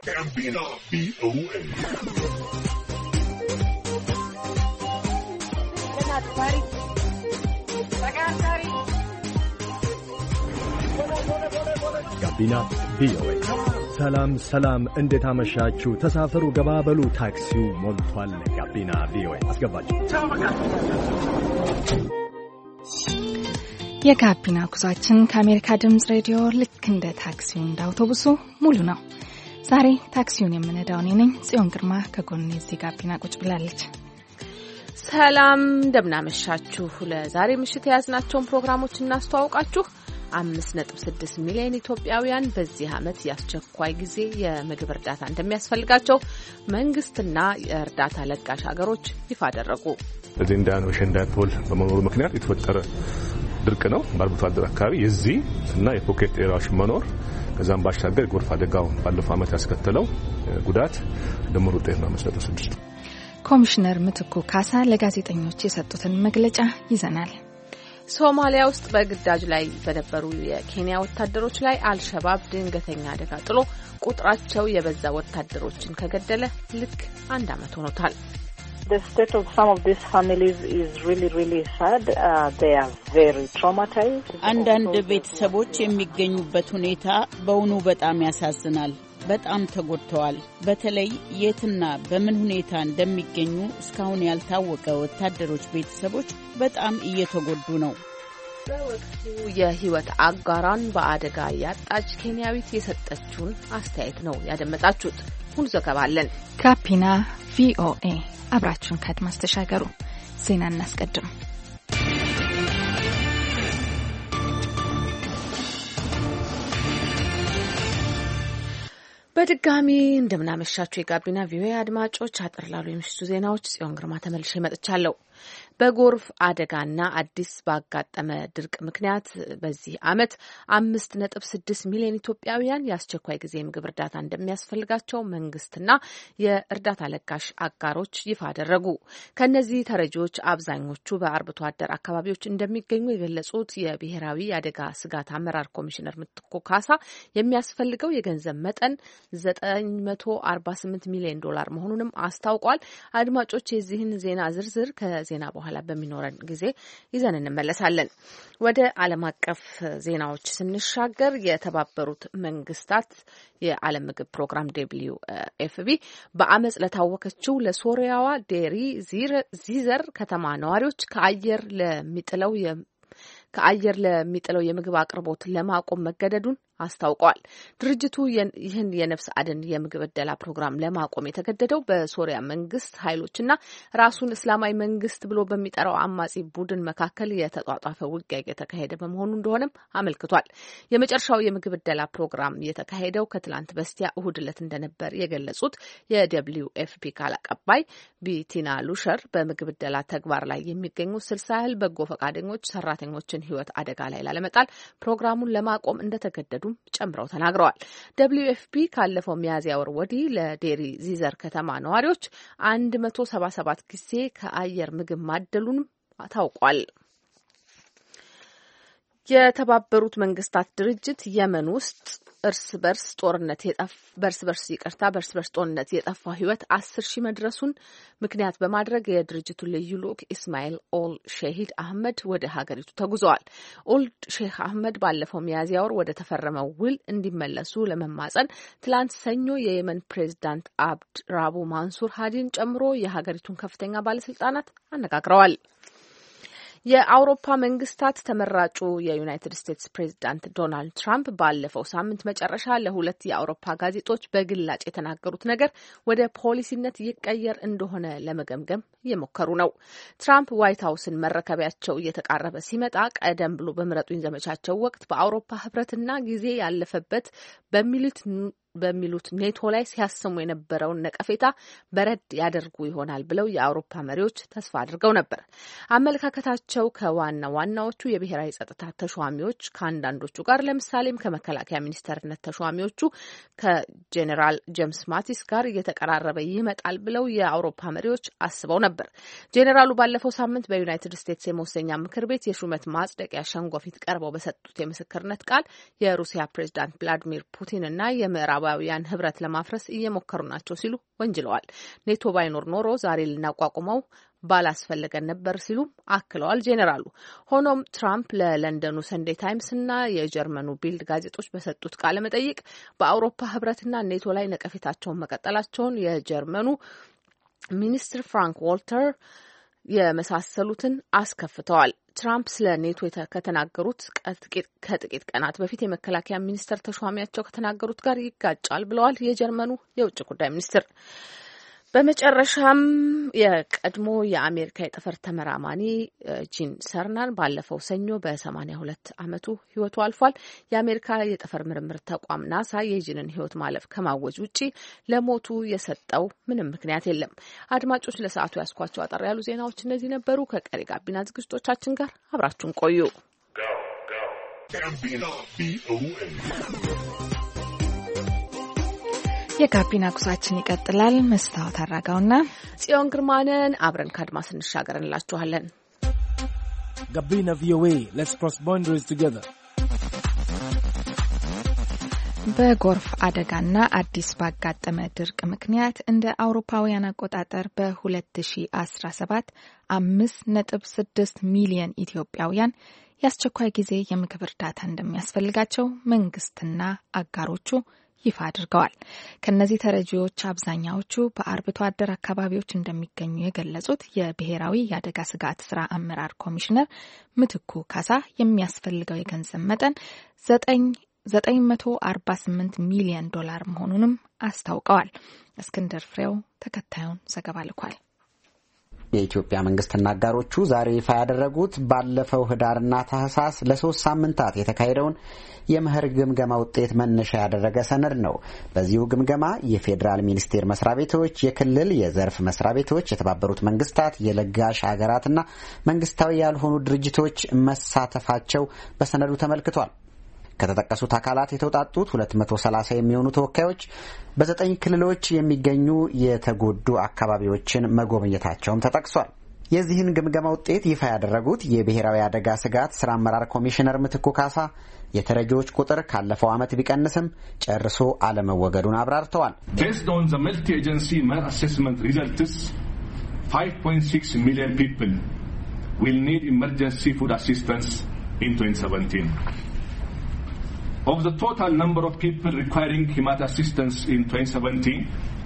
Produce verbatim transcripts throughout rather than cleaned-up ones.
ጋቢና ቪኦኤ ጋቢና ቪኦኤ። ሰላም ሰላም፣ እንዴት አመሻችሁ? ተሳፈሩ፣ ገባበሉ፣ ታክሲው ሞልቷል። ጋቢና ቪኦኤ አስገባችሁ። የጋቢና ጉዟችን ከአሜሪካ ድምጽ ሬዲዮ ልክ እንደ ታክሲው እንደ አውቶቡሱ ሙሉ ነው። ዛሬ ታክሲውን የምነዳው እኔ ነኝ፣ ጽዮን ግርማ ከጎኔ እዚህ ጋቢና ቁጭ ብላለች። ሰላም እንደምናመሻችሁ። ለዛሬ ምሽት የያዝናቸውን ፕሮግራሞች እናስተዋውቃችሁ። አምስት ነጥብ ስድስት ሚሊዮን ኢትዮጵያውያን በዚህ ዓመት የአስቸኳይ ጊዜ የምግብ እርዳታ እንደሚያስፈልጋቸው መንግስትና የእርዳታ ለጋሽ ሀገሮች ይፋ አደረጉ። በዚህ ኢንዲያን ኦሽን ዳይፖል በመኖሩ ምክንያት የተፈጠረ ድርቅ ነው በአርብቶ አደር አካባቢ። የዚህ እና የፖኬት ኤሪያዎች መኖር ከዛም ባሻገር ጎርፍ አደጋው ባለፈው ዓመት ያስከተለው ጉዳት ድምር ውጤት ነው። አምስት ነጥብ ስድስት ኮሚሽነር ምትኩ ካሳ ለጋዜጠኞች የሰጡትን መግለጫ ይዘናል። ሶማሊያ ውስጥ በግዳጅ ላይ በነበሩ የኬንያ ወታደሮች ላይ አልሸባብ ድንገተኛ አደጋ ጥሎ ቁጥራቸው የበዛ ወታደሮችን ከገደለ ልክ አንድ ዓመት ሆኖታል። The state of some of these families is really really sad. Uh, they are very traumatized. አንዳንድ ቤተሰቦች የሚገኙበት ሁኔታ በእውኑ በጣም ያሳዝናል። በጣም ተጎድተዋል። በተለይ የትና በምን ሁኔታ እንደሚገኙ እስካሁን ያልታወቀ ወታደሮች ቤተሰቦች በጣም እየተጎዱ ነው። በወቅቱ የህይወት አጋራን በአደጋ ያጣች ኬንያዊት የሰጠችውን አስተያየት ነው ያደመጣችሁት። ሙሉ ዘገባ አለን። ጋቢና ቪኦኤ አብራችሁን ከአድማስ ተሻገሩ። ዜና እናስቀድም። በድጋሚ እንደምናመሻችሁ የጋቢና ቪኦኤ አድማጮች፣ አጠር ላሉ የምሽቱ ዜናዎች ጽዮን ግርማ ተመልሼ መጥቻለሁ። በጎርፍ አደጋና አዲስ ባጋጠመ ድርቅ ምክንያት በዚህ ዓመት አምስት ነጥብ ስድስት ሚሊዮን ኢትዮጵያውያን የአስቸኳይ ጊዜ ምግብ እርዳታ እንደሚያስፈልጋቸው መንግስትና የእርዳታ ለጋሽ አጋሮች ይፋ አደረጉ። ከነዚህ ተረጂዎች አብዛኞቹ በአርብቶ አደር አካባቢዎች እንደሚገኙ የገለጹት የብሔራዊ የአደጋ ስጋት አመራር ኮሚሽነር ምትኩ ካሳ የሚያስፈልገው የገንዘብ መጠን ዘጠኝ መቶ አርባ ስምንት ሚሊዮን ዶላር መሆኑንም አስታውቋል። አድማጮች የዚህን ዜና ዝርዝር ከዜና በኋላ በሚኖረን ጊዜ ይዘን እንመለሳለን። ወደ ዓለም አቀፍ ዜናዎች ስንሻገር የተባበሩት መንግስታት የዓለም ምግብ ፕሮግራም ደብልዩ ኤፍ ፒ በአመጽ ለታወከችው ለሶሪያዋ ዴሪ ዚዘር ከተማ ነዋሪዎች ከአየር ለሚጥለው ከአየር ለሚጥለው የምግብ አቅርቦት ለማቆም መገደዱን አስታውቋል። ድርጅቱ ይህን የነፍስ አድን የምግብ እደላ ፕሮግራም ለማቆም የተገደደው በሶሪያ መንግስት ኃይሎችና ራሱን እስላማዊ መንግስት ብሎ በሚጠራው አማጺ ቡድን መካከል የተጧጧፈ ውጊያ የተካሄደ በመሆኑ እንደሆነም አመልክቷል። የመጨረሻው የምግብ እደላ ፕሮግራም የተካሄደው ከትላንት በስቲያ እሁድ ዕለት እንደነበር የገለጹት የደብልዩ ኤፍ ፒ ቃል አቀባይ ቢቲና ሉሸር በምግብ እደላ ተግባር ላይ የሚገኙ ስልሳ ያህል በጎ ፈቃደኞች ሰራተኞችን ህይወት አደጋ ላይ ላለመጣል ፕሮግራሙን ለማቆም እንደተገደዱ ጨምረው ተናግረዋል። ደብልዩ ኤፍ ፒ ካለፈው ሚያዝያ ወር ወዲህ ለዴሪ ዚዘር ከተማ ነዋሪዎች አንድ መቶ ሰባ ሰባት ጊዜ ከአየር ምግብ ማደሉንም ታውቋል። የተባበሩት መንግስታት ድርጅት የመን ውስጥ እርስ በርስ ጦርነት የጠፋ በርስ በርስ ይቅርታ በርስ በርስ ጦርነት የጠፋው ህይወት አስር ሺህ መድረሱን ምክንያት በማድረግ የድርጅቱ ልዩ ልኡክ ኢስማኤል ኦል ሼሂድ አህመድ ወደ ሀገሪቱ ተጉዘዋል። ኦል ሼህ አህመድ ባለፈው ሚያዝያ ወር ወደ ተፈረመው ውል እንዲመለሱ ለመማጸን ትላንት ሰኞ የየመን ፕሬዝዳንት አብድ ራቡ ማንሱር ሃዲን ጨምሮ የሀገሪቱን ከፍተኛ ባለስልጣናት አነጋግረዋል። የአውሮፓ መንግስታት ተመራጩ የዩናይትድ ስቴትስ ፕሬዝዳንት ዶናልድ ትራምፕ ባለፈው ሳምንት መጨረሻ ለሁለት የአውሮፓ ጋዜጦች በግላጭ የተናገሩት ነገር ወደ ፖሊሲነት ይቀየር እንደሆነ ለመገምገም እየሞከሩ ነው። ትራምፕ ዋይት ሀውስን መረከቢያቸው እየተቃረበ ሲመጣ ቀደም ብሎ በምረጡኝ ዘመቻቸው ወቅት በአውሮፓ ህብረትና ጊዜ ያለፈበት በሚሉት በሚሉት ኔቶ ላይ ሲያሰሙ የነበረውን ነቀፌታ በረድ ያደርጉ ይሆናል ብለው የአውሮፓ መሪዎች ተስፋ አድርገው ነበር። አመለካከታቸው ከዋና ዋናዎቹ የብሔራዊ ጸጥታ ተሿሚዎች ከአንዳንዶቹ ጋር ለምሳሌም ከመከላከያ ሚኒስተርነት ተሿሚዎቹ ከጄኔራል ጄምስ ማቲስ ጋር እየተቀራረበ ይመጣል ብለው የአውሮፓ መሪዎች አስበው ነበር። ጄኔራሉ ባለፈው ሳምንት በዩናይትድ ስቴትስ የመወሰኛ ምክር ቤት የሹመት ማጽደቂያ ሸንጎ ፊት ቀርበው በሰጡት የምስክርነት ቃል የሩሲያ ፕሬዝዳንት ቭላዲሚር ፑቲን እና የምዕራብ የምዕራባውያን ህብረት ለማፍረስ እየሞከሩ ናቸው ሲሉ ወንጅለዋል። ኔቶ ባይኖር ኖሮ ዛሬ ልናቋቁመው ባላስፈለገን ነበር ሲሉ አክለዋል ጄኔራሉ። ሆኖም ትራምፕ ለለንደኑ ሰንዴ ታይምስ እና የጀርመኑ ቢልድ ጋዜጦች በሰጡት ቃለ መጠይቅ በአውሮፓ ህብረትና ኔቶ ላይ ነቀፌታቸውን መቀጠላቸውን የጀርመኑ ሚኒስትር ፍራንክ ዋልተር የመሳሰሉትን አስከፍተዋል። ትራምፕ ስለ ኔቶ ከተናገሩት ከጥቂት ቀናት በፊት የመከላከያ ሚኒስተር ተሿሚያቸው ከተናገሩት ጋር ይጋጫል ብለዋል የጀርመኑ የውጭ ጉዳይ ሚኒስትር። በመጨረሻም የቀድሞ የአሜሪካ የጠፈር ተመራማሪ ጂን ሰርናን ባለፈው ሰኞ በሰማኒያ ሁለት ዓመቱ ህይወቱ አልፏል። የአሜሪካ የጠፈር ምርምር ተቋም ናሳ የጂንን ህይወት ማለፍ ከማወጅ ውጪ ለሞቱ የሰጠው ምንም ምክንያት የለም። አድማጮች ለሰዓቱ ያስኳቸው አጠር ያሉ ዜናዎች እነዚህ ነበሩ። ከቀሪ ጋቢና ዝግጅቶቻችን ጋር አብራችሁን ቆዩ። የጋቢና ጉዟችን ይቀጥላል። መስታወት አራጋውና ጽዮን ግርማንን አብረን ከአድማስ እንሻገር እንላችኋለን። ጋቢና ቪኦኤ ሌትስ ክሮስ ባውንደሪስ ቱጌዘር። በጎርፍ አደጋና አዲስ ባጋጠመ ድርቅ ምክንያት እንደ አውሮፓውያን አቆጣጠር በ2017 አምስት ነጥብ ስድስት ሚሊዮን ኢትዮጵያውያን የአስቸኳይ ጊዜ የምግብ እርዳታ እንደሚያስፈልጋቸው መንግስትና አጋሮቹ ይፋ አድርገዋል። ከነዚህ ተረጂዎች አብዛኛዎቹ በአርብቶ አደር አካባቢዎች እንደሚገኙ የገለጹት የብሔራዊ የአደጋ ስጋት ስራ አመራር ኮሚሽነር ምትኩ ካሳ የሚያስፈልገው የገንዘብ መጠን ዘጠኝ መቶ አርባ ስምንት ሚሊዮን ዶላር መሆኑንም አስታውቀዋል። እስክንድር ፍሬው ተከታዩን ዘገባ ልኳል። የኢትዮጵያ መንግስትና አጋሮቹ ዛሬ ይፋ ያደረጉት ባለፈው ህዳርና ታህሳስ ለሶስት ሳምንታት የተካሄደውን የመኸር ግምገማ ውጤት መነሻ ያደረገ ሰነድ ነው። በዚሁ ግምገማ የፌዴራል ሚኒስቴር መስሪያ ቤቶች፣ የክልል የዘርፍ መስሪያ ቤቶች፣ የተባበሩት መንግስታት፣ የለጋሽ ሀገራትና መንግስታዊ ያልሆኑ ድርጅቶች መሳተፋቸው በሰነዱ ተመልክቷል። ከተጠቀሱት አካላት የተውጣጡት ሁለት መቶ ሰላሳ የሚሆኑ ተወካዮች በዘጠኝ ክልሎች የሚገኙ የተጎዱ አካባቢዎችን መጎብኘታቸውም ተጠቅሷል። የዚህን ግምገማ ውጤት ይፋ ያደረጉት የብሔራዊ አደጋ ስጋት ስራ አመራር ኮሚሽነር ምትኩ ካሳ የተረጂዎች ቁጥር ካለፈው ዓመት ቢቀንስም ጨርሶ አለመወገዱን አብራርተዋል። Based on the multi-agency Mer assessment results, five point six million people will need emergency food assistance in twenty seventeen. Of the total number of people requiring humanitarian assistance in twenty seventeen,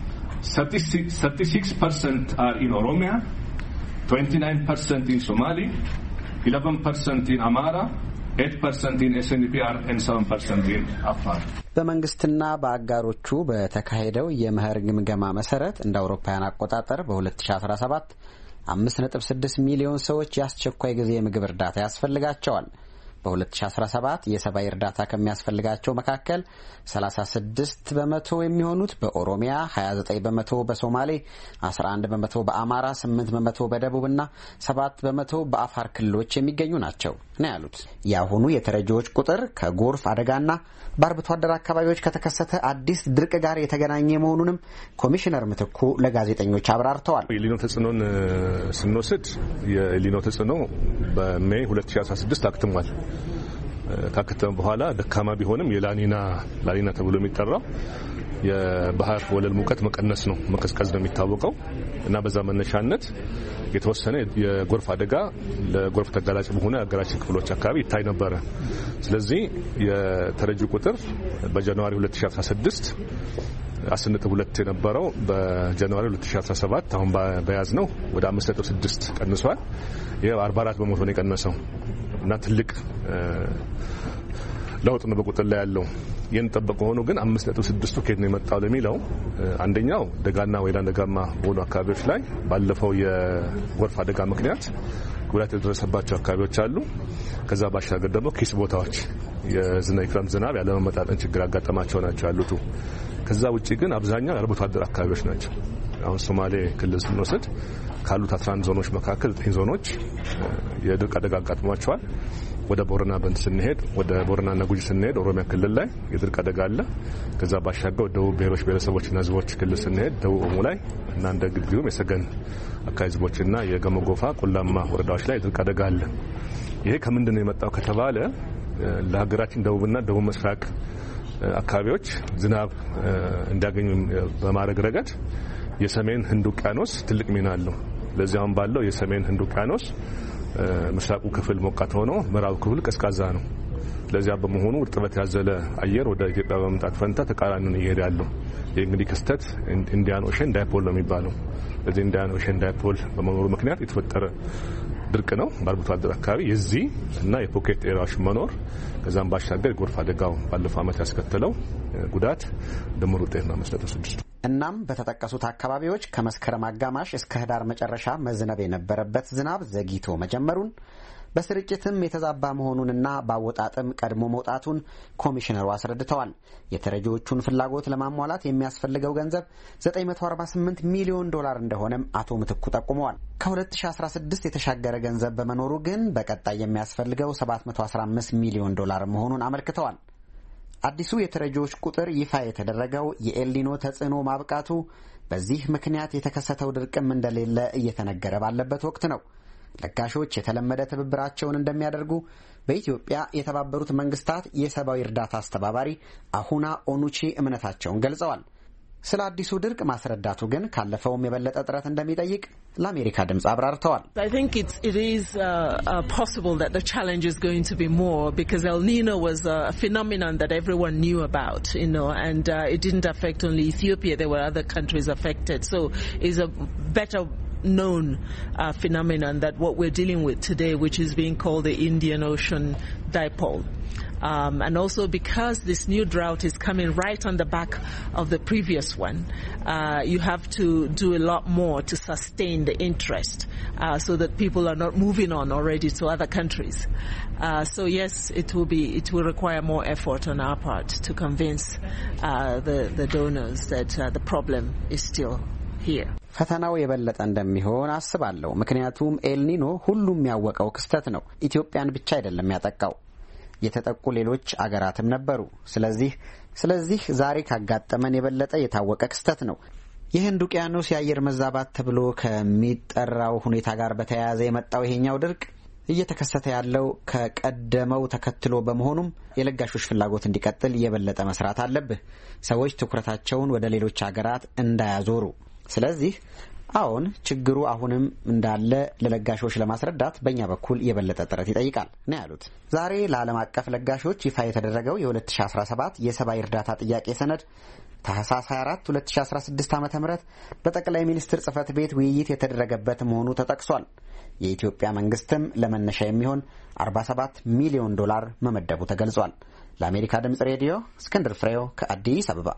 thirty-six percent are in Oromia, twenty-nine percent in Somali, eleven percent in Amara, eight percent in S N P R and seven percent in Afar. በመንግስትና በአጋሮቹ በተካሄደው የመኸር ግምገማ መሰረት እንደ አውሮፓውያን አቆጣጠር በ2017 አምስት ነጥብ ስድስት ሚሊዮን ሰዎች የአስቸኳይ ጊዜ የምግብ እርዳታ ያስፈልጋቸዋል። በ2017 የሰብአዊ እርዳታ ከሚያስፈልጋቸው መካከል ሰላሳ ስድስት በመቶ የሚሆኑት በኦሮሚያ፣ ሀያ ዘጠኝ በመቶ በሶማሌ፣ አስራ አንድ በመቶ በአማራ፣ ስምንት በመቶ በደቡብና ሰባት በመቶ በአፋር ክልሎች የሚገኙ ናቸው ነው ያሉት። የአሁኑ የተረጂዎች ቁጥር ከጎርፍ አደጋና በአርብቶ አደር አካባቢዎች ከተከሰተ አዲስ ድርቅ ጋር የተገናኘ መሆኑንም ኮሚሽነር ምትኩ ለጋዜጠኞች አብራርተዋል። የኤልኒኖ ተጽዕኖን ስንወስድ የኤልኒኖ ተጽዕኖ በሜይ ሁለት ሺህ አስራ ስድስት አክትሟል። ካከተመ በኋላ ደካማ ቢሆንም የላኒና ላኒና ተብሎ የሚጠራው የባህር ወለል ሙቀት መቀነስ ነው መቀዝቀዝ ነው የሚታወቀው እና በዛ መነሻነት የተወሰነ የጎርፍ አደጋ ለጎርፍ ተጋላጭ በሆነ የሀገራችን ክፍሎች አካባቢ ይታይ ነበረ። ስለዚህ የተረጂ ቁጥር በጃንዋሪ ሁለት ሺህ አስራ ስድስት አስር ነጥብ ሁለት የነበረው በጃንዋሪ ሁለት ሺህ አስራ ሰባት አሁን በያዝ ነው ወደ አምስት ነጥብ ስድስት ቀንሷል። ይሄ አርባ አራት በመቶ ነው የቀነሰው እና ትልቅ ለውጥ ነው በቁጥር ላይ ያለው። ይህን ጠበቀ ሆኖ ግን አምስት ነጥብ ስድስቱ ከየት ነው የመጣው ለሚለው አንደኛው ደጋና ወይና ደጋማ በሆኑ አካባቢዎች ላይ ባለፈው የጎርፍ አደጋ ምክንያት ጉዳት የደረሰባቸው አካባቢዎች አሉ። ከዛ ባሻገር ደግሞ ኪስ ቦታዎች የዝናብ ክረምት ዝናብ ያለመመጣጠን ችግር አጋጠማቸው ናቸው ያሉት። ከዛ ውጪ ግን አብዛኛው የአርብቶ አደር አካባቢዎች ናቸው። አሁን ሶማሌ ክልል ስንወስድ ካሉት አስራ አንድ ዞኖች መካከል ዘጠኝ ዞኖች የድርቅ አደጋ አጋጥሟቸዋል። ወደ ቦረና በንት ስንሄድ ወደ ቦረናና ጉጂ ስንሄድ ኦሮሚያ ክልል ላይ የድርቅ አደጋ አለ። ከዛ ባሻገር ደቡብ ብሔሮች ብሔረሰቦችና ሕዝቦች ክልል ስንሄድ ደቡብ ኦሞ ላይ እና እንደ ግድግም የሰገን አካባቢ ሕዝቦችና የገሞ ጎፋ ቆላማ ወረዳዎች ላይ የድርቅ አደጋ አለ። ይሄ ከምንድን ነው የመጣው ከተባለ ለሀገራችን ደቡብና ደቡብ ምስራቅ አካባቢዎች ዝናብ እንዲያገኙ በማድረግ ረገድ የሰሜን ህንድ ውቅያኖስ ትልቅ ሚና አለው። ለዚያም ባለው የሰሜን ህንድ ውቅያኖስ ምስራቁ ክፍል ሞቃት ሆኖ ምዕራቡ ክፍል ቀዝቃዛ ነው። ለዚያ በመሆኑ እርጥበት ያዘለ አየር ወደ ኢትዮጵያ በመምጣት ፈንታ ተቃራኒውን ይሄዳል። ይህ እንግዲህ ክስተት ኢንዲያን ኦሽን ዳይፖል ነው የሚባለው። ለዚህ ኢንዲያን ኦሽን ዳይፖል በመኖሩ ምክንያት የተፈጠረ ድርቅ ነው በአርብቶ አደር አካባቢ። የዚህ እና የፖኬት ኤሪያዎች መኖር ከዛም ባሻገር ጎርፍ አደጋው ባለፈው ዓመት ያስከተለው ጉዳት ድምር ውጤት ነው መስጠቱ ስድስት። እናም በተጠቀሱት አካባቢዎች ከመስከረም አጋማሽ እስከ ህዳር መጨረሻ መዝነብ የነበረበት ዝናብ ዘግይቶ መጀመሩን በስርጭትም የተዛባ መሆኑንና ባወጣጥም ቀድሞ መውጣቱን ኮሚሽነሩ አስረድተዋል። የተረጂዎቹን ፍላጎት ለማሟላት የሚያስፈልገው ገንዘብ ዘጠኝ መቶ አርባ ስምንት ሚሊዮን ዶላር እንደሆነም አቶ ምትኩ ጠቁመዋል። ከ2016 የተሻገረ ገንዘብ በመኖሩ ግን በቀጣይ የሚያስፈልገው ሰባት መቶ አስራ አምስት ሚሊዮን ዶላር መሆኑን አመልክተዋል። አዲሱ የተረጂዎች ቁጥር ይፋ የተደረገው የኤልኒኖ ተጽዕኖ ማብቃቱ በዚህ ምክንያት የተከሰተው ድርቅም እንደሌለ እየተነገረ ባለበት ወቅት ነው። ለጋሾች የተለመደ ትብብራቸውን እንደሚያደርጉ በኢትዮጵያ የተባበሩት መንግስታት የሰብአዊ እርዳታ አስተባባሪ አሁና ኦኑቺ እምነታቸውን ገልጸዋል። ስለ አዲሱ ድርቅ ማስረዳቱ ግን ካለፈውም የበለጠ ጥረት እንደሚጠይቅ ለአሜሪካ ድምጽ አብራርተዋል። I think it's it is uh, uh, possible that the challenge is going to be more because El Nino was a phenomenon that everyone knew about, you know, and uh, it didn't affect only Ethiopia. There were other countries affected, so it's a better known uh, phenomenon that what we're dealing with today, which is being called the Indian Ocean Dipole. Um, and also because this new drought is coming right on the back of the previous one, uh, you have to do a lot more to sustain the interest uh, so that people are not moving on already to other countries. Uh, so yes, it will be it will require more effort on our part to convince uh, the, the donors that uh, the problem is still here. ፈተናው የበለጠ እንደሚሆን አስባለሁ። ምክንያቱም ኤልኒኖ ሁሉም ያወቀው ክስተት ነው። ኢትዮጵያን ብቻ አይደለም ያጠቃው። የተጠቁ ሌሎች አገራትም ነበሩ። ስለዚህ ስለዚህ ዛሬ ካጋጠመን የበለጠ የታወቀ ክስተት ነው። የህንድ ውቅያኖስ የአየር መዛባት ተብሎ ከሚጠራው ሁኔታ ጋር በተያያዘ የመጣው ይሄኛው ድርቅ እየተከሰተ ያለው ከቀደመው ተከትሎ በመሆኑም የለጋሾች ፍላጎት እንዲቀጥል የበለጠ መስራት አለብህ። ሰዎች ትኩረታቸውን ወደ ሌሎች አገራት እንዳያዞሩ። ስለዚህ አሁን ችግሩ አሁንም እንዳለ ለለጋሾች ለማስረዳት በእኛ በኩል የበለጠ ጥረት ይጠይቃል ነው ያሉት። ዛሬ ለዓለም አቀፍ ለጋሾች ይፋ የተደረገው የ2017 የሰብአዊ እርዳታ ጥያቄ ሰነድ ታህሳስ ሃያ አራት ሁለት ሺህ አስራ ስድስት ዓመተ ምህረት በጠቅላይ ሚኒስትር ጽህፈት ቤት ውይይት የተደረገበት መሆኑ ተጠቅሷል። የኢትዮጵያ መንግስትም ለመነሻ የሚሆን አርባ ሰባት ሚሊዮን ዶላር መመደቡ ተገልጿል። ለአሜሪካ ድምጽ ሬዲዮ እስክንድር ፍሬው ከአዲስ አበባ።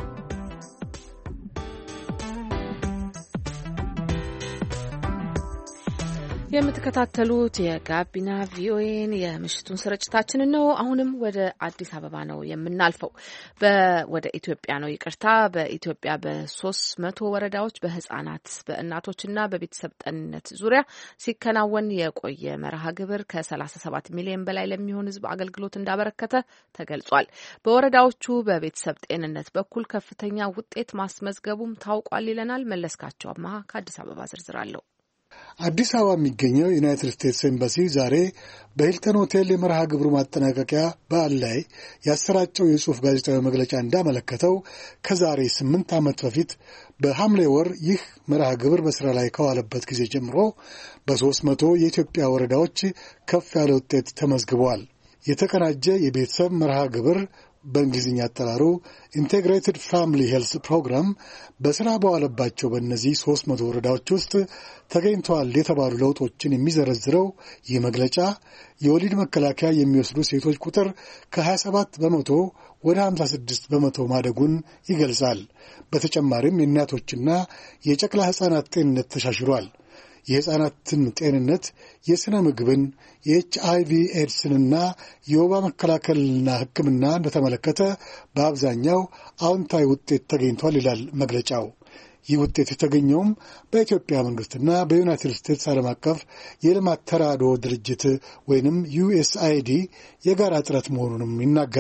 የምትከታተሉት የጋቢና ቪኦኤን የምሽቱን ስርጭታችንን ነው። አሁንም ወደ አዲስ አበባ ነው የምናልፈው። ወደ ኢትዮጵያ ነው ይቅርታ። በኢትዮጵያ በሶስት መቶ ወረዳዎች በህጻናት በእናቶችና በቤተሰብ ጤንነት ዙሪያ ሲከናወን የቆየ መርሃ ግብር ከሰላሳ ሰባት ሚሊዮን በላይ ለሚሆን ህዝብ አገልግሎት እንዳበረከተ ተገልጿል። በወረዳዎቹ በቤተሰብ ጤንነት በኩል ከፍተኛ ውጤት ማስመዝገቡም ታውቋል ይለናል መለስካቸው አማሃ ከአዲስ አበባ ዝርዝር አለው። አዲስ አበባ የሚገኘው ዩናይትድ ስቴትስ ኤምባሲ ዛሬ በሂልተን ሆቴል የመርሃ ግብሩ ማጠናቀቂያ በዓል ላይ ያሰራጨው የጽሑፍ ጋዜጣዊ መግለጫ እንዳመለከተው ከዛሬ ስምንት ዓመት በፊት በሐምሌ ወር ይህ መርሃ ግብር በስራ ላይ ከዋለበት ጊዜ ጀምሮ በሦስት መቶ የኢትዮጵያ ወረዳዎች ከፍ ያለ ውጤት ተመዝግቧል። የተቀናጀ የቤተሰብ መርሃ ግብር በእንግሊዝኛ አጠራሩ ኢንቴግሬትድ ፋሚሊ ሄልስ ፕሮግራም በስራ በዋለባቸው በእነዚህ ሦስት መቶ ወረዳዎች ውስጥ ተገኝተዋል የተባሉ ለውጦችን የሚዘረዝረው ይህ መግለጫ የወሊድ መከላከያ የሚወስዱ ሴቶች ቁጥር ከሀያ ሰባት በመቶ ወደ ሀምሳ ስድስት በመቶ ማደጉን ይገልጻል። በተጨማሪም የእናቶችና የጨቅላ ሕፃናት ጤንነት ተሻሽሏል። የሕፃናትን ጤንነት፣ የሥነ ምግብን፣ የኤች አይ ቪ ኤድስንና የወባ መከላከልና ሕክምና እንደተመለከተ በአብዛኛው አዎንታዊ ውጤት ተገኝቷል ይላል መግለጫው። ይህ ውጤት የተገኘውም በኢትዮጵያ መንግስትና በዩናይትድ ስቴትስ ዓለም አቀፍ የልማት ተራድኦ ድርጅት ወይንም ዩ ኤስ አይ ዲ የጋራ ጥረት መሆኑንም ይናገራል።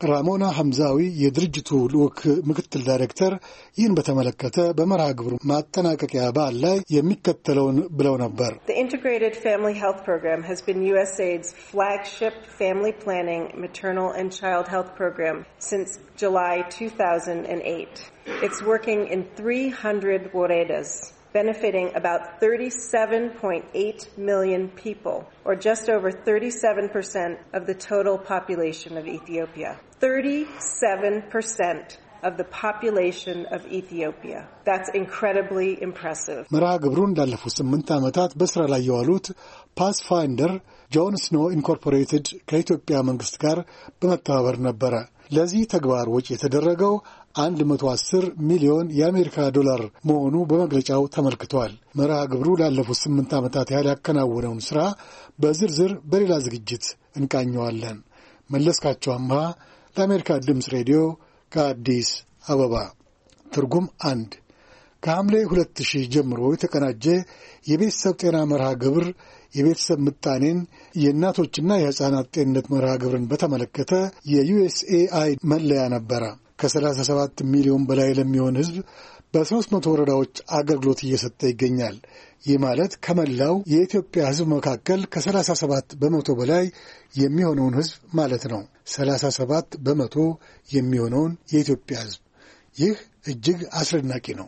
ራሞና ሐምዛዊ የድርጅቱ ልዑክ ምክትል ዳይሬክተር ይህን በተመለከተ በመርሃ ግብሩ ማጠናቀቂያ በዓል ላይ የሚከተለውን ብለው ነበር። The Integrated Family Health Program has been U S A I D's flagship family planning, maternal and child health program since July two thousand eight. It's working in three hundred woredas, benefiting about thirty-seven point eight million people, or just over thirty-seven percent of the total population of Ethiopia. thirty-seven percent of the population of Ethiopia. That's incredibly impressive. መርሃ ግብሩን እንዳለፉት ስምንት ዓመታት በስራ ላይ የዋሉት ፓስፋይንደር ጆን ስኖ ኢንኮርፖሬትድ ከኢትዮጵያ መንግስት ጋር በመተባበር ነበረ። ለዚህ ተግባር ወጪ የተደረገው አንድ መቶ አስር ሚሊዮን የአሜሪካ ዶላር መሆኑ በመግለጫው ተመልክቷል። መርሃ ግብሩ ላለፉት ስምንት ዓመታት ያህል ያከናወነውን ሥራ በዝርዝር በሌላ ዝግጅት እንቃኘዋለን። መለስካቸው አምሃ ለአሜሪካ ድምፅ ሬዲዮ ከአዲስ አበባ። ትርጉም አንድ ከሐምሌ ሁለት ሺህ ጀምሮ የተቀናጀ የቤተሰብ ጤና መርሃ ግብር የቤተሰብ ምጣኔን የእናቶችና የሕፃናት ጤንነት መርሃ ግብርን በተመለከተ የዩኤስኤአይ መለያ ነበረ። ከሰላሳ ሰባት ሚሊዮን በላይ ለሚሆን ሕዝብ በሦስት መቶ ወረዳዎች አገልግሎት እየሰጠ ይገኛል። ይህ ማለት ከመላው የኢትዮጵያ ሕዝብ መካከል ከሰላሳ ሰባት በመቶ በላይ የሚሆነውን ሕዝብ ማለት ነው። ሰላሳ ሰባት በመቶ የሚሆነውን የኢትዮጵያ ሕዝብ። ይህ እጅግ አስደናቂ ነው።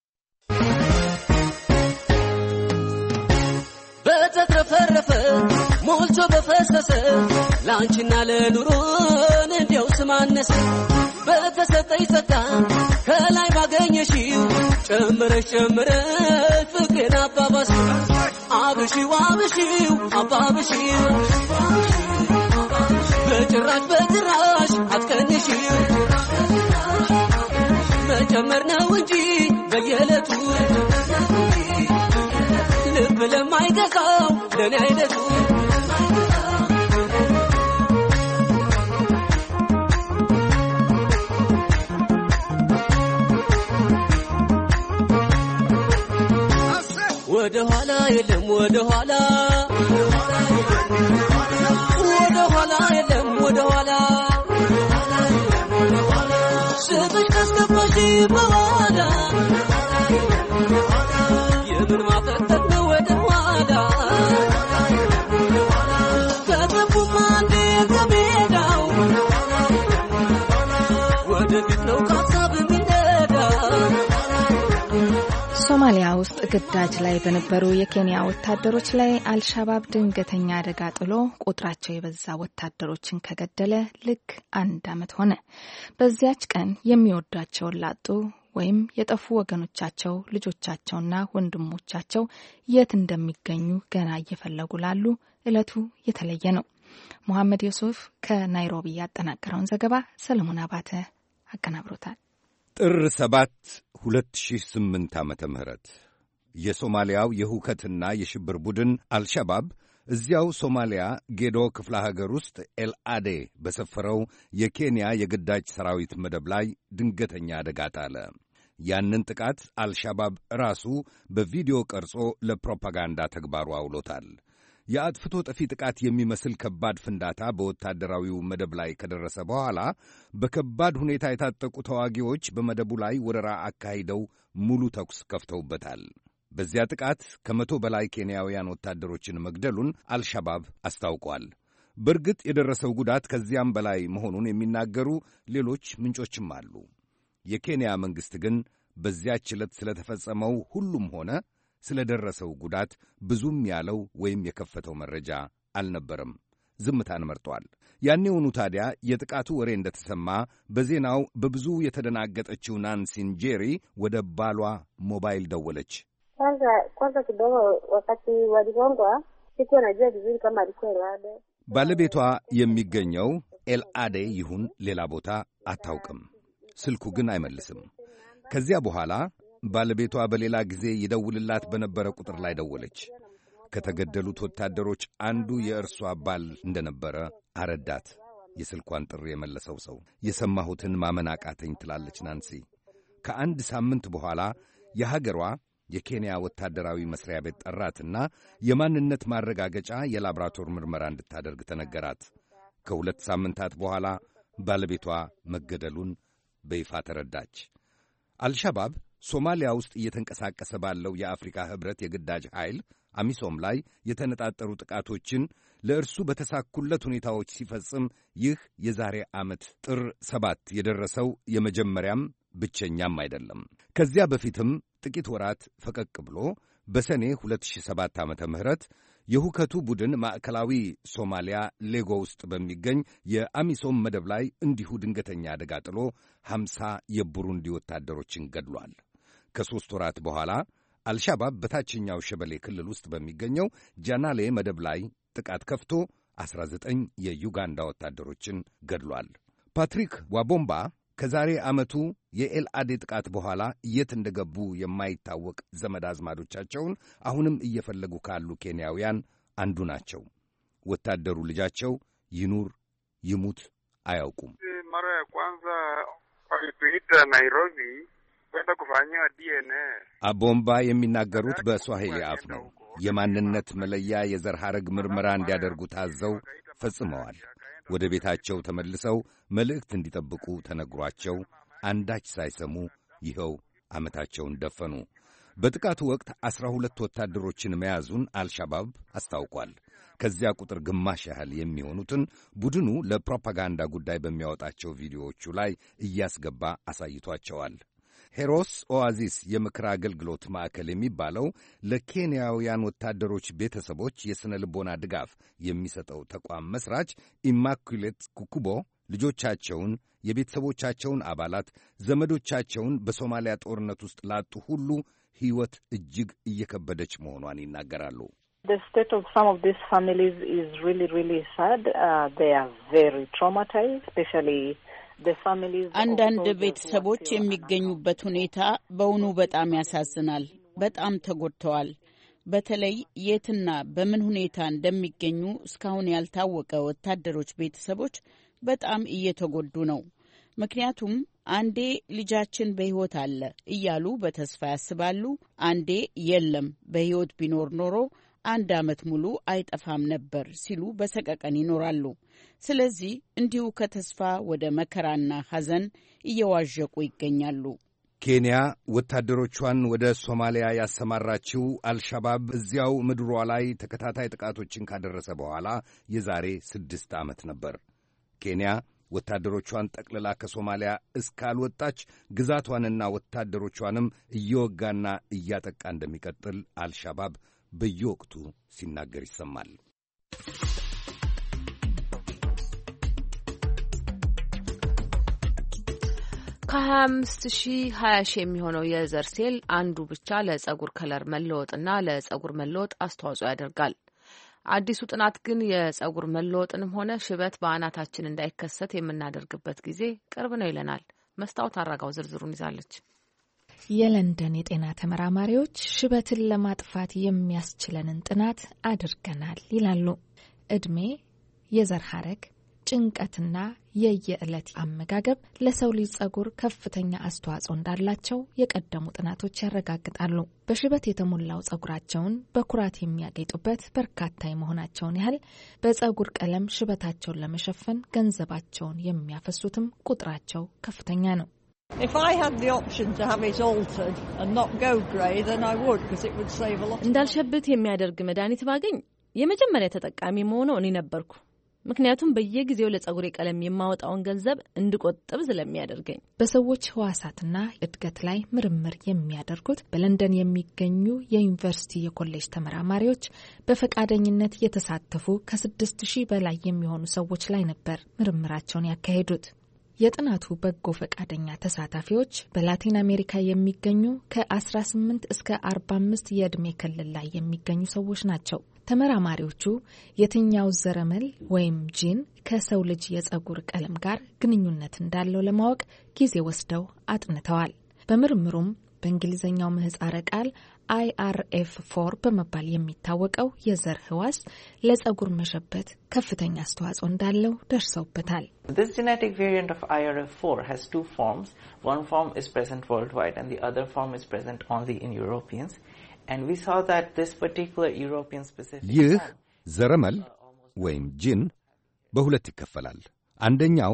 በተትረፈረፈ ሞልቶ በፈሰሰ ላንቺና ለኑሮን እንዲያው ስማነሰ በተሰጠኝ ጸጋ ከላይ ባገኘሽው ጨምረሽ ጨምረሽ ፍቅሬን አባባሽው አብሽው አብሽው አባብሽው በጭራሽ በጭራሽ አትቀንሽው መጨመር ነው እንጂ በየዕለቱ ልብ ለማይገዛው ለኔ አይነቱ ወደ ኋላ የለም ወደ ኋላ ወደ ኋላ የለም ወደ ኋላ ስብሽ ካስገባሽ በኋላ የምን ማፈጠጥ ነው ወደ ኋላ ከገቡማ እንዴ ከሜዳው ወደፊት ነው ካሳብ የሚነዳው። ሶማሊያ ውስጥ ግዳጅ ላይ በነበሩ የኬንያ ወታደሮች ላይ አልሻባብ ድንገተኛ አደጋ ጥሎ ቁጥራቸው የበዛ ወታደሮችን ከገደለ ልክ አንድ ዓመት ሆነ። በዚያች ቀን የሚወዷቸውን ላጡ ወይም የጠፉ ወገኖቻቸው ልጆቻቸውና ወንድሞቻቸው የት እንደሚገኙ ገና እየፈለጉ ላሉ ዕለቱ የተለየ ነው። መሐመድ ዩሱፍ ከናይሮቢ ያጠናቀረውን ዘገባ ሰለሞን አባተ አቀናብሮታል። ጥር ሰባት ሁለት ሺህ ስምንት ዓመተ ምህረት የሶማሊያው የሁከትና የሽብር ቡድን አልሸባብ እዚያው ሶማሊያ ጌዶ ክፍለ ሀገር ውስጥ ኤልአዴ በሰፈረው የኬንያ የግዳጅ ሰራዊት መደብ ላይ ድንገተኛ አደጋ ጣለ። ያንን ጥቃት አልሻባብ ራሱ በቪዲዮ ቀርጾ ለፕሮፓጋንዳ ተግባሩ አውሎታል። የአጥፍቶ ጠፊ ጥቃት የሚመስል ከባድ ፍንዳታ በወታደራዊው መደብ ላይ ከደረሰ በኋላ በከባድ ሁኔታ የታጠቁ ተዋጊዎች በመደቡ ላይ ወረራ አካሂደው ሙሉ ተኩስ ከፍተውበታል። በዚያ ጥቃት ከመቶ በላይ ኬንያውያን ወታደሮችን መግደሉን አልሻባብ አስታውቋል። በእርግጥ የደረሰው ጉዳት ከዚያም በላይ መሆኑን የሚናገሩ ሌሎች ምንጮችም አሉ። የኬንያ መንግሥት ግን በዚያች ዕለት ስለተፈጸመው ሁሉም ሆነ ስለ ደረሰው ጉዳት ብዙም ያለው ወይም የከፈተው መረጃ አልነበረም። ዝምታን መርጧል። ያኔውኑ ታዲያ የጥቃቱ ወሬ እንደተሰማ በዜናው በብዙ የተደናገጠችው ናንሲን ጄሪ ወደ ባሏ ሞባይል ደወለች። ባለቤቷ የሚገኘው ኤልአዴ ይሁን ሌላ ቦታ አታውቅም። ስልኩ ግን አይመልስም። ከዚያ በኋላ ባለቤቷ በሌላ ጊዜ ይደውልላት በነበረ ቁጥር ላይ ደወለች። ከተገደሉት ወታደሮች አንዱ የእርሷ ባል እንደነበረ አረዳት። የስልኳን ጥሪ የመለሰው ሰው የሰማሁትን ማመን አቃተኝ ትላለች ናንሲ። ከአንድ ሳምንት በኋላ የሀገሯ የኬንያ ወታደራዊ መስሪያ ቤት ጠራትና የማንነት ማረጋገጫ የላብራቶር ምርመራ እንድታደርግ ተነገራት። ከሁለት ሳምንታት በኋላ ባለቤቷ መገደሉን በይፋ ተረዳች። አልሻባብ ሶማሊያ ውስጥ እየተንቀሳቀሰ ባለው የአፍሪካ ኅብረት የግዳጅ ኃይል አሚሶም ላይ የተነጣጠሩ ጥቃቶችን ለእርሱ በተሳኩለት ሁኔታዎች ሲፈጽም ይህ የዛሬ ዓመት ጥር ሰባት የደረሰው የመጀመሪያም ብቸኛም አይደለም። ከዚያ በፊትም ጥቂት ወራት ፈቀቅ ብሎ በሰኔ ሁለት ሺህ ሰባት ዓመተ ምህረት የሁከቱ ቡድን ማዕከላዊ ሶማሊያ ሌጎ ውስጥ በሚገኝ የአሚሶም መደብ ላይ እንዲሁ ድንገተኛ አደጋ ጥሎ ሀምሳ የቡሩንዲ ወታደሮችን ገድሏል። ከሦስት ወራት በኋላ አልሻባብ በታችኛው ሸበሌ ክልል ውስጥ በሚገኘው ጃናሌ መደብ ላይ ጥቃት ከፍቶ አስራ ዘጠኝ የዩጋንዳ ወታደሮችን ገድሏል። ፓትሪክ ዋቦምባ ከዛሬ ዓመቱ የኤልአዴ ጥቃት በኋላ የት እንደገቡ የማይታወቅ ዘመድ አዝማዶቻቸውን አሁንም እየፈለጉ ካሉ ኬንያውያን አንዱ ናቸው። ወታደሩ ልጃቸው ይኑር ይሙት አያውቁም። አቦምባ የሚናገሩት በስዋሂሊ አፍ ነው። የማንነት መለያ የዘር ሐረግ ምርመራ እንዲያደርጉ ታዘው ፈጽመዋል። ወደ ቤታቸው ተመልሰው መልእክት እንዲጠብቁ ተነግሯቸው አንዳች ሳይሰሙ ይኸው ዓመታቸውን ደፈኑ። በጥቃቱ ወቅት ዐሥራ ሁለት ወታደሮችን መያዙን አልሻባብ አስታውቋል። ከዚያ ቁጥር ግማሽ ያህል የሚሆኑትን ቡድኑ ለፕሮፓጋንዳ ጉዳይ በሚያወጣቸው ቪዲዮዎቹ ላይ እያስገባ አሳይቷቸዋል። ሄሮስ ኦአዚስ የምክር አገልግሎት ማዕከል የሚባለው ለኬንያውያን ወታደሮች ቤተሰቦች የሥነ ልቦና ድጋፍ የሚሰጠው ተቋም መሥራች ኢማኩሌት ኩኩቦ ልጆቻቸውን፣ የቤተሰቦቻቸውን አባላት፣ ዘመዶቻቸውን በሶማሊያ ጦርነት ውስጥ ላጡ ሁሉ ሕይወት እጅግ እየከበደች መሆኗን ይናገራሉ። The state of some of these families is really, really sad. Uh, they are very traumatized, especially አንዳንድ ቤተሰቦች የሚገኙበት ሁኔታ በእውኑ በጣም ያሳዝናል። በጣም ተጎድተዋል። በተለይ የትና በምን ሁኔታ እንደሚገኙ እስካሁን ያልታወቀ ወታደሮች ቤተሰቦች በጣም እየተጎዱ ነው። ምክንያቱም አንዴ ልጃችን በሕይወት አለ እያሉ በተስፋ ያስባሉ። አንዴ የለም በሕይወት ቢኖር ኖሮ አንድ ዓመት ሙሉ አይጠፋም ነበር ሲሉ በሰቀቀን ይኖራሉ። ስለዚህ እንዲሁ ከተስፋ ወደ መከራና ሐዘን እየዋዠቁ ይገኛሉ። ኬንያ ወታደሮቿን ወደ ሶማሊያ ያሰማራችው አልሻባብ እዚያው ምድሯ ላይ ተከታታይ ጥቃቶችን ካደረሰ በኋላ የዛሬ ስድስት ዓመት ነበር። ኬንያ ወታደሮቿን ጠቅልላ ከሶማሊያ እስካልወጣች ግዛቷንና ወታደሮቿንም እየወጋና እያጠቃ እንደሚቀጥል አልሻባብ በየወቅቱ ሲናገር ይሰማል። ከሀያ አምስት ሺህ ሀያ ሺህ የሚሆነው የዘር ሴል አንዱ ብቻ ለጸጉር ከለር መለወጥና ለጸጉር መለወጥ አስተዋጽኦ ያደርጋል። አዲሱ ጥናት ግን የጸጉር መለወጥንም ሆነ ሽበት በአናታችን እንዳይከሰት የምናደርግበት ጊዜ ቅርብ ነው ይለናል። መስታወት አራጋው ዝርዝሩን ይዛለች። የለንደን የጤና ተመራማሪዎች ሽበትን ለማጥፋት የሚያስችለንን ጥናት አድርገናል ይላሉ። ዕድሜ፣ የዘር ሐረግ፣ ጭንቀትና የየዕለት አመጋገብ ለሰው ልጅ ጸጉር ከፍተኛ አስተዋጽኦ እንዳላቸው የቀደሙ ጥናቶች ያረጋግጣሉ። በሽበት የተሞላው ጸጉራቸውን በኩራት የሚያጌጡበት በርካታ የመሆናቸውን ያህል በጸጉር ቀለም ሽበታቸውን ለመሸፈን ገንዘባቸውን የሚያፈሱትም ቁጥራቸው ከፍተኛ ነው። If I had the option to have it altered and not go grey, then I would, because it would save a lot. እንዳልሸብት የሚያደርግ መድኃኒት ባገኝ የመጀመሪያ ተጠቃሚ መሆነው እኔ ነበርኩ። ምክንያቱም በየጊዜው ለጸጉሬ ቀለም የማወጣውን ገንዘብ እንድቆጥብ ስለሚያደርገኝ። በሰዎች ህዋሳትና እድገት ላይ ምርምር የሚያደርጉት በለንደን የሚገኙ የዩኒቨርሲቲ የኮሌጅ ተመራማሪዎች በፈቃደኝነት የተሳተፉ ከስድስት ሺህ በላይ የሚሆኑ ሰዎች ላይ ነበር ምርምራቸውን ያካሄዱት። የጥናቱ በጎ ፈቃደኛ ተሳታፊዎች በላቲን አሜሪካ የሚገኙ ከአስራ ስምንት እስከ አርባ አምስት የዕድሜ ክልል ላይ የሚገኙ ሰዎች ናቸው። ተመራማሪዎቹ የትኛው ዘረመል ወይም ጂን ከሰው ልጅ የጸጉር ቀለም ጋር ግንኙነት እንዳለው ለማወቅ ጊዜ ወስደው አጥንተዋል። በምርምሩም በእንግሊዝኛው ምህጻረ ቃል አይ አር ኤፍ ፎር በመባል የሚታወቀው የዘር ህዋስ ለጸጉር መሸበት ከፍተኛ አስተዋጽኦ እንዳለው ደርሰውበታል። This genetic variant of አይ አር ኤፍ ፎር has two forms. One form is present worldwide and the other form is present only in Europeans. And we saw that this particular European specific ይህ ዘረመል ወይም ጂን በሁለት ይከፈላል። አንደኛው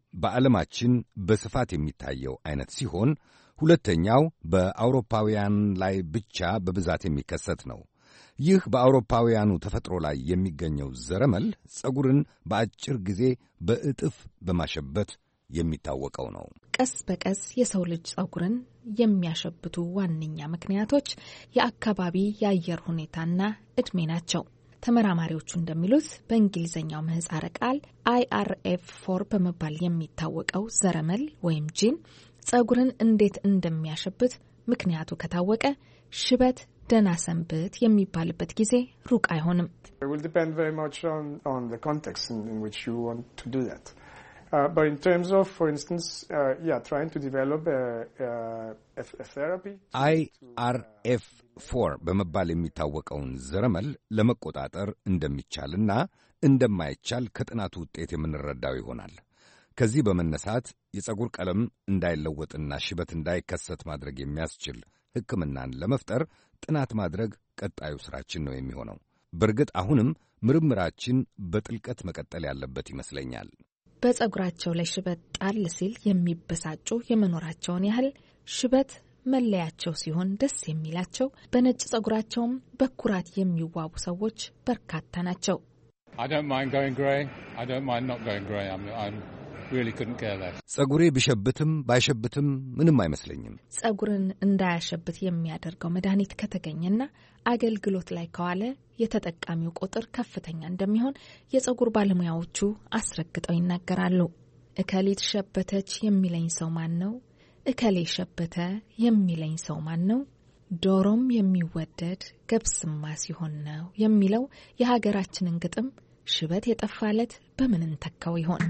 በዓለማችን በስፋት የሚታየው አይነት ሲሆን ሁለተኛው በአውሮፓውያን ላይ ብቻ በብዛት የሚከሰት ነው። ይህ በአውሮፓውያኑ ተፈጥሮ ላይ የሚገኘው ዘረመል ጸጉርን በአጭር ጊዜ በእጥፍ በማሸበት የሚታወቀው ነው። ቀስ በቀስ የሰው ልጅ ጸጉርን የሚያሸብቱ ዋነኛ ምክንያቶች የአካባቢ የአየር ሁኔታና ዕድሜ ናቸው። ተመራማሪዎቹ እንደሚሉት በእንግሊዝኛው ምህጻረ ቃል አይ አር ኤፍ ፎር በመባል የሚታወቀው ዘረመል ወይም ጂን ጸጉርን እንዴት እንደሚያሸብት ምክንያቱ ከታወቀ ሽበት ደህና ሰንብት የሚባልበት ጊዜ ሩቅ አይሆንም። It will depend very much on, on the context in, in which you want to do that. Uh, but in terms of, for instance, uh, yeah, trying to develop a, a, a therapy. አይ አር ኤፍ ፎር በመባል የሚታወቀውን ዘረመል ለመቆጣጠር እንደሚቻልና እንደማይቻል ከጥናቱ ውጤት የምንረዳው ይሆናል። ከዚህ በመነሳት የጸጉር ቀለም እንዳይለወጥና ሽበት እንዳይከሰት ማድረግ የሚያስችል ሕክምናን ለመፍጠር ጥናት ማድረግ ቀጣዩ ሥራችን ነው የሚሆነው። በእርግጥ አሁንም ምርምራችን በጥልቀት መቀጠል ያለበት ይመስለኛል። በጸጉራቸው ላይ ሽበት ጣል ሲል የሚበሳጩ የመኖራቸውን ያህል ሽበት መለያቸው ሲሆን ደስ የሚላቸው በነጭ ጸጉራቸውም በኩራት የሚዋቡ ሰዎች በርካታ ናቸው። I don't mind going grey. I don't mind not going grey. I'm, I'm really couldn't care less. ጸጉሬ ቢሸብትም ባይሸብትም ምንም አይመስለኝም። ጸጉርን እንዳያሸብት የሚያደርገው መድኃኒት ከተገኘና አገልግሎት ላይ ከዋለ የተጠቃሚው ቁጥር ከፍተኛ እንደሚሆን የጸጉር ባለሙያዎቹ አስረግጠው ይናገራሉ። እከሊት ሸበተች የሚለኝ ሰው ማን ነው? እከሌ ሸበተ የሚለኝ ሰው ማን ነው? ዶሮም የሚወደድ ገብስማ ሲሆን ነው የሚለው የሀገራችንን ግጥም ሽበት የጠፋለት በምን እንተካው ይሆን?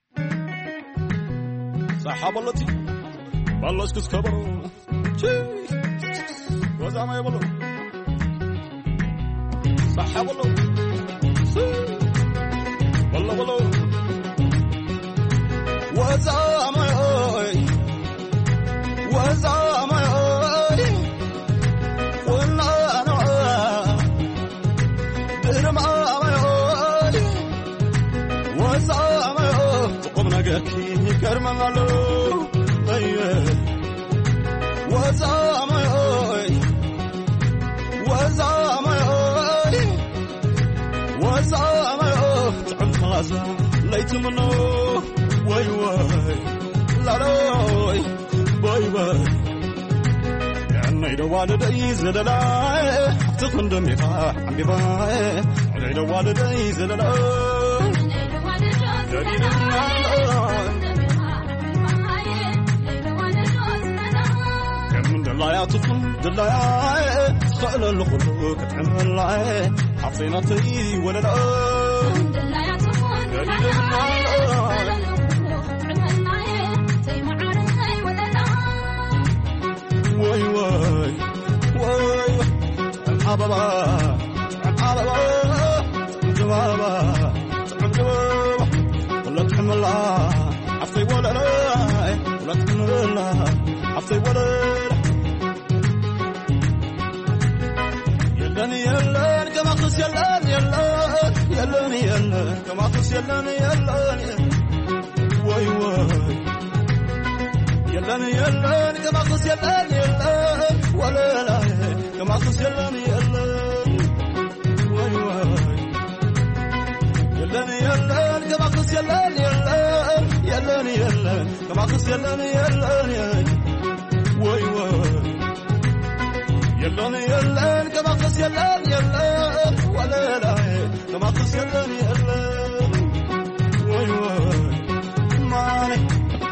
صحابلتي بلش كسكبر وزع ما يبلو صحابلو والله والله وزع ما يوي وزع ما يوي قلنا انا درما ما يوي وزع ما يوي قمنا جاكي كرمالو ايوه وزامي اوي وزامي اوي وزامي اوي تعم خلاصا ليت منو واي واي لا لا باي باي يعني لو والدي زللاي تكون دميها عم بيباي يعني لو والدي زللاي دلايا تكون دلايا خيل الخلق تعمل لاي حصينتي ولا لا دلايا تكون دلايا تعمل لاي زي ما عرفي ولا لا واي واي واي الحبابا الحبابا جوابا جوابا ولا تحمل لا حصي ولا لا ولا تحمل لا حصي ولا يلن يلن كما خص يلن يلن يلن يلن كما خص يلن يلن واي واي يلن يلن كما خص يلن يلن ولا لا كما خص يلن يلن واي واي يلن يلن كما خص يلن يلن يلن يلن كما خص يلن يلن واي واي يلون يلون كما قص يلون يلون ولا لا كما قص يلون يلون واي واي ماني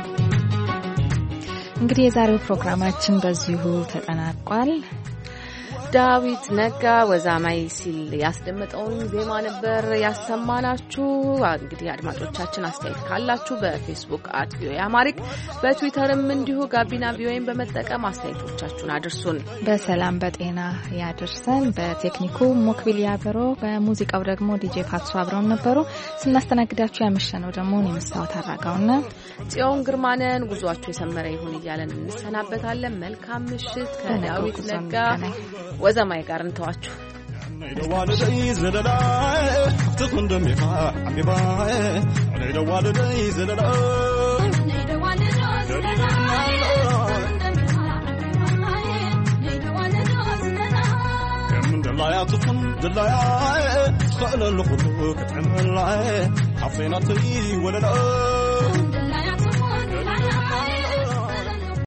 እንግዲህ የዛሬው ፕሮግራማችን በዚሁ ተጠናቋል። ዳዊት ነጋ ወዛማይ ሲል ያስደመጠውን ዜማ ነበር ያሰማናችሁ። እንግዲህ አድማጮቻችን አስተያየት ካላችሁ በፌስቡክ አት ቪኦኤ አማሪክ በትዊተርም እንዲሁ ጋቢና ቪኦኤን በመጠቀም አስተያየቶቻችሁን አድርሱን። በሰላም በጤና ያድርሰን። በቴክኒኩ ሞክቢል ያበሮ፣ በሙዚቃው ደግሞ ዲጄ ፋትሱ አብረውን ነበሩ። ስናስተናግዳችሁ ያመሸነው ደግሞ እኔ መስታወት አራጋውና ጽዮን ግርማነን። ጉዟችሁ የሰመረ ይሁን እያለን እንሰናበታለን። መልካም ምሽት ከዳዊት ነጋ ወዛማይ ጋር እንተዋችሁ። والدي زللاي تكون دمي عم بيباي علي والدي زللاي تكون دلايا خلل الخلق تعمل حفينتي ولا لا